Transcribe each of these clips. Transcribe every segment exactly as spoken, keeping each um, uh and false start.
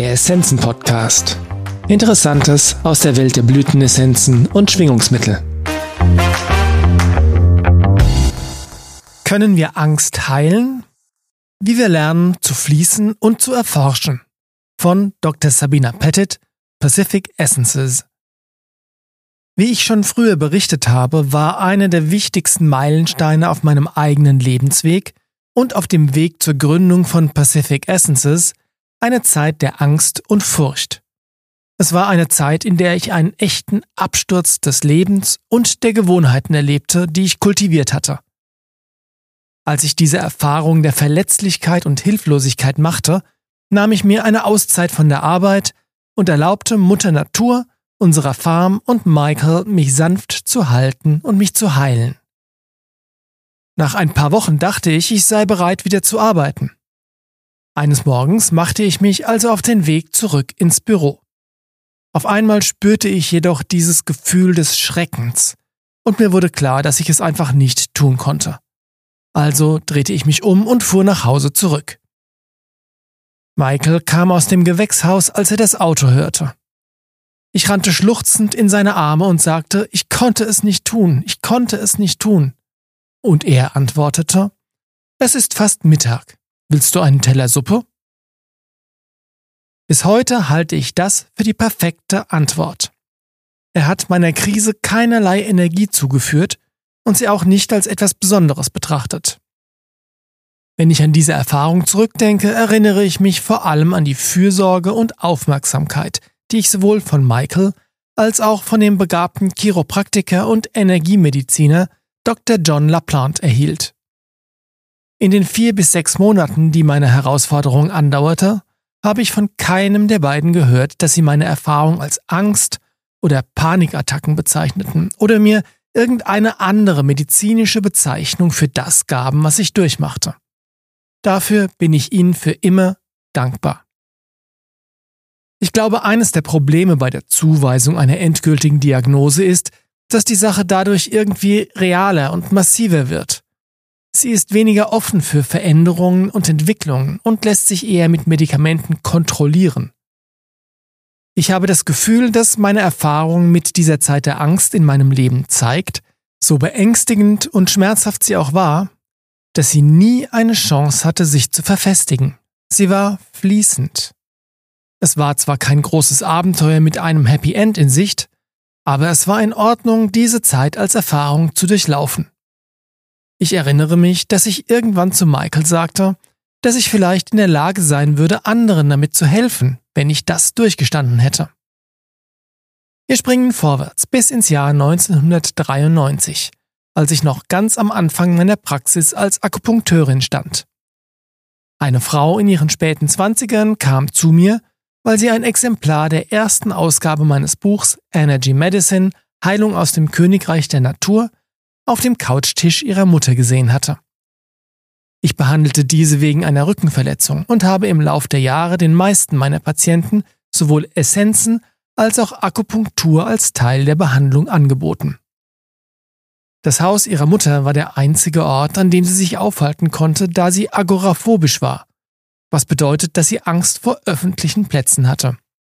Der Essenzen-Podcast. Interessantes aus der Welt der Blütenessenzen und Schwingungsmittel. Können wir Angst heilen? Wie wir lernen zu fließen und zu erforschen. Von Doktor Sabina Pettit, Pacific Essences. Wie ich schon früher berichtet habe, war einer der wichtigsten Meilensteine auf meinem eigenen Lebensweg und auf dem Weg zur Gründung von Pacific Essences eine Zeit der Angst und Furcht. Es war eine Zeit, in der ich einen echten Absturz des Lebens und der Gewohnheiten erlebte, die ich kultiviert hatte. Als ich diese Erfahrung der Verletzlichkeit und Hilflosigkeit machte, nahm ich mir eine Auszeit von der Arbeit und erlaubte Mutter Natur, unserer Farm und Michael, mich sanft zu halten und mich zu heilen. Nach ein paar Wochen dachte ich, ich sei bereit, wieder zu arbeiten. Eines Morgens machte ich mich also auf den Weg zurück ins Büro. Auf einmal spürte ich jedoch dieses Gefühl des Schreckens und mir wurde klar, dass ich es einfach nicht tun konnte. Also drehte ich mich um und fuhr nach Hause zurück. Michael kam aus dem Gewächshaus, als er das Auto hörte. Ich rannte schluchzend in seine Arme und sagte, ich konnte es nicht tun, ich konnte es nicht tun. Und er antwortete, es ist fast Mittag. Willst du einen Teller Suppe? Bis heute halte ich das für die perfekte Antwort. Er hat meiner Krise keinerlei Energie zugeführt und sie auch nicht als etwas Besonderes betrachtet. Wenn ich an diese Erfahrung zurückdenke, erinnere ich mich vor allem an die Fürsorge und Aufmerksamkeit, die ich sowohl von Michael als auch von dem begabten Chiropraktiker und Energiemediziner Doktor John LaPlante erhielt. In den vier bis sechs Monaten, die meine Herausforderung andauerte, habe ich von keinem der beiden gehört, dass sie meine Erfahrung als Angst oder Panikattacken bezeichneten oder mir irgendeine andere medizinische Bezeichnung für das gaben, was ich durchmachte. Dafür bin ich ihnen für immer dankbar. Ich glaube, eines der Probleme bei der Zuweisung einer endgültigen Diagnose ist, dass die Sache dadurch irgendwie realer und massiver wird. Sie ist weniger offen für Veränderungen und Entwicklungen und lässt sich eher mit Medikamenten kontrollieren. Ich habe das Gefühl, dass meine Erfahrung mit dieser Zeit der Angst in meinem Leben zeigt, so beängstigend und schmerzhaft sie auch war, dass sie nie eine Chance hatte, sich zu verfestigen. Sie war fließend. Es war zwar kein großes Abenteuer mit einem Happy End in Sicht, aber es war in Ordnung, diese Zeit als Erfahrung zu durchlaufen. Ich erinnere mich, dass ich irgendwann zu Michael sagte, dass ich vielleicht in der Lage sein würde, anderen damit zu helfen, wenn ich das durchgestanden hätte. Wir springen vorwärts bis ins Jahr neunzehnhundertdreiundneunzig, als ich noch ganz am Anfang meiner Praxis als Akupunkteurin stand. Eine Frau in ihren späten Zwanzigern kam zu mir, weil sie ein Exemplar der ersten Ausgabe meines Buchs Energy Medicine, Heilung aus dem Königreich der Natur, auf dem Couchtisch ihrer Mutter gesehen hatte. Ich behandelte diese wegen einer Rückenverletzung und habe im Lauf der Jahre den meisten meiner Patienten sowohl Essenzen als auch Akupunktur als Teil der Behandlung angeboten. Das Haus ihrer Mutter war der einzige Ort, an dem sie sich aufhalten konnte, da sie agoraphobisch war, was bedeutet, dass sie Angst vor öffentlichen Plätzen hatte.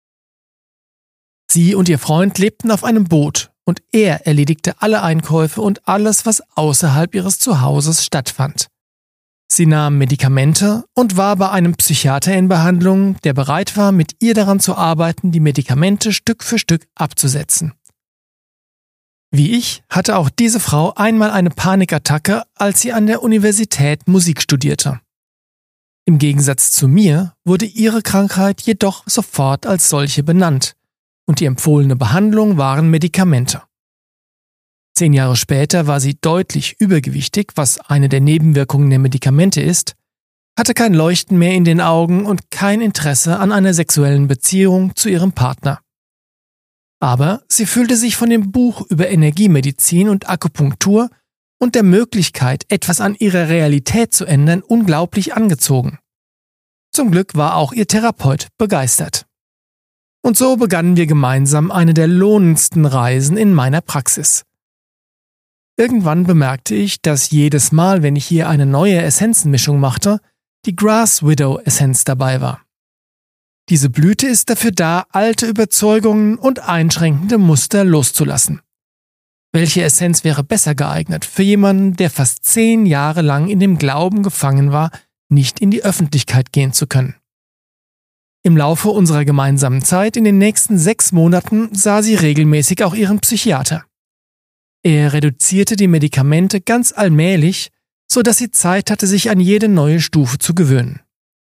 Sie und ihr Freund lebten auf einem Boot und er erledigte alle Einkäufe und alles, was außerhalb ihres Zuhauses stattfand. Sie nahm Medikamente und war bei einem Psychiater in Behandlung, der bereit war, mit ihr daran zu arbeiten, die Medikamente Stück für Stück abzusetzen. Wie ich hatte auch diese Frau einmal eine Panikattacke, als sie an der Universität Musik studierte. Im Gegensatz zu mir wurde ihre Krankheit jedoch sofort als solche benannt und die empfohlene Behandlung waren Medikamente. Zehn Jahre später war sie deutlich übergewichtig, was eine der Nebenwirkungen der Medikamente ist, hatte kein Leuchten mehr in den Augen und kein Interesse an einer sexuellen Beziehung zu ihrem Partner. Aber sie fühlte sich von dem Buch über Energiemedizin und Akupunktur und der Möglichkeit, etwas an ihrer Realität zu ändern, unglaublich angezogen. Zum Glück war auch ihr Therapeut begeistert. Und so begannen wir gemeinsam eine der lohnendsten Reisen in meiner Praxis. Irgendwann bemerkte ich, dass jedes Mal, wenn ich hier eine neue Essenzenmischung machte, die Grass Widow Essenz dabei war. Diese Blüte ist dafür da, alte Überzeugungen und einschränkende Muster loszulassen. Welche Essenz wäre besser geeignet für jemanden, der fast zehn Jahre lang in dem Glauben gefangen war, nicht in die Öffentlichkeit gehen zu können? Im Laufe unserer gemeinsamen Zeit in den nächsten sechs Monaten sah sie regelmäßig auch ihren Psychiater. Er reduzierte die Medikamente ganz allmählich, so dass sie Zeit hatte, sich an jede neue Stufe zu gewöhnen.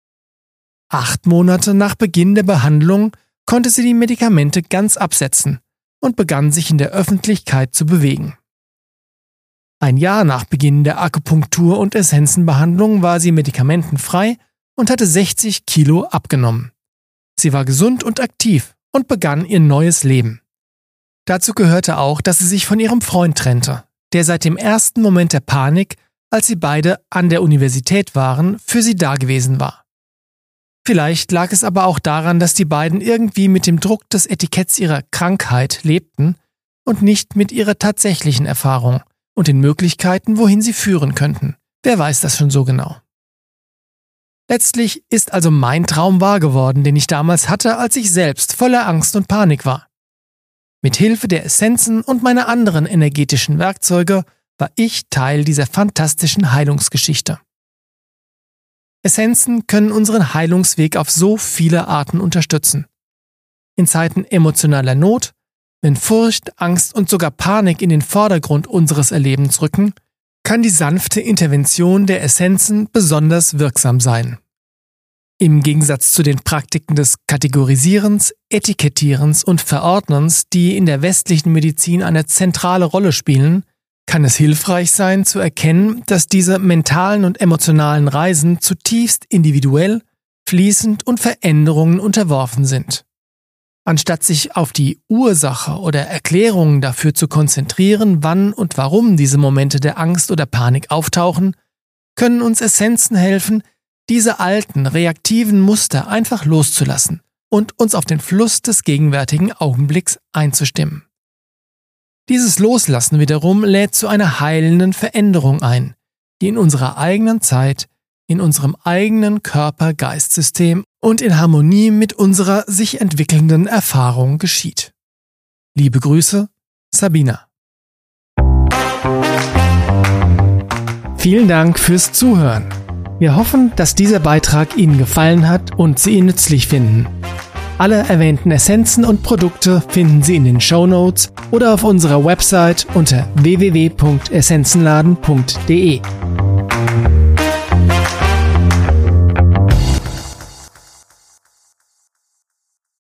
Acht Monate nach Beginn der Behandlung konnte sie die Medikamente ganz absetzen und begann sich in der Öffentlichkeit zu bewegen. Ein Jahr nach Beginn der Akupunktur- und Essenzenbehandlung war sie medikamentenfrei und hatte sechzig Kilo abgenommen. Sie war gesund und aktiv und begann ihr neues Leben. Dazu gehörte auch, dass sie sich von ihrem Freund trennte, der seit dem ersten Moment der Panik, als sie beide an der Universität waren, für sie dagewesen war. Vielleicht lag es aber auch daran, dass die beiden irgendwie mit dem Druck des Etiketts ihrer Krankheit lebten und nicht mit ihrer tatsächlichen Erfahrung und den Möglichkeiten, wohin sie führen könnten. Wer weiß das schon so genau? Letztlich ist also mein Traum wahr geworden, den ich damals hatte, als ich selbst voller Angst und Panik war. Mit Hilfe der Essenzen und meiner anderen energetischen Werkzeuge war ich Teil dieser fantastischen Heilungsgeschichte. Essenzen können unseren Heilungsweg auf so viele Arten unterstützen. In Zeiten emotionaler Not, wenn Furcht, Angst und sogar Panik in den Vordergrund unseres Erlebens rücken, kann die sanfte Intervention der Essenzen besonders wirksam sein. Im Gegensatz zu den Praktiken des Kategorisierens, Etikettierens und Verordnens, die in der westlichen Medizin eine zentrale Rolle spielen, kann es hilfreich sein, zu erkennen, dass diese mentalen und emotionalen Reisen zutiefst individuell, fließend und Veränderungen unterworfen sind. Anstatt sich auf die Ursache oder Erklärungen dafür zu konzentrieren, wann und warum diese Momente der Angst oder Panik auftauchen, können uns Essenzen helfen, diese alten, reaktiven Muster einfach loszulassen und uns auf den Fluss des gegenwärtigen Augenblicks einzustimmen. Dieses Loslassen wiederum lädt zu einer heilenden Veränderung ein, die in unserer eigenen Zeit, in unserem eigenen Körper-Geist-System und in Harmonie mit unserer sich entwickelnden Erfahrung geschieht. Liebe Grüße, Sabina. Vielen Dank fürs Zuhören. Wir hoffen, dass dieser Beitrag Ihnen gefallen hat und Sie ihn nützlich finden. Alle erwähnten Essenzen und Produkte finden Sie in den Shownotes oder auf unserer Website unter w w w punkt essenzenladen punkt d e.